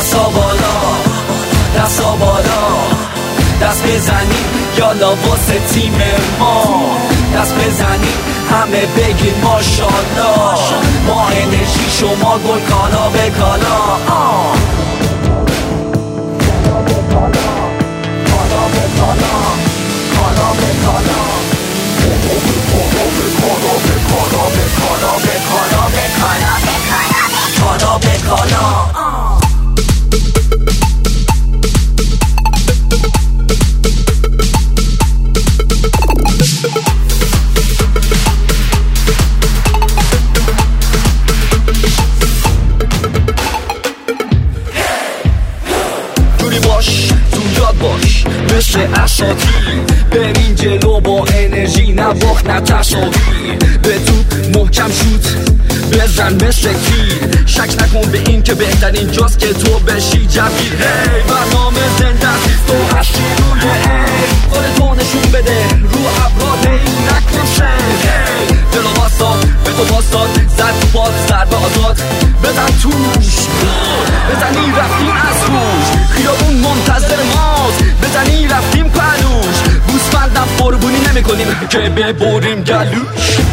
دستا بالا دستا بالا، دست بزنیم یالا واسه تیم ما، دست بزنیم همه بگیم ماشالله، ما انرژی شما گل کالا به کالا، کالا به کالا، کالا به کالا، کالا به کالا، کالا به کالا، کالا به کالا. باش مثل اساطیر، برین جلو با انرژی، نه باخت نه تساوی، به تو محکم شوت بزن مثل تیر، شک نکن به این که بهترین جاست که تو بشی جویر. هی برنامه زنده است، تو هستی روی ای، خودتو نشون بده رو ابراد، هی نکن سن، هی جلو باستا به تو باستاد، زد تو پاد ضربه آزاد، بزن توش بزنی رفتیم از روش، خیابون منتظر ماست، بزنی رفتیم پلوش، بوسفندم قربونی نمی کنیم که ببریم گلوش.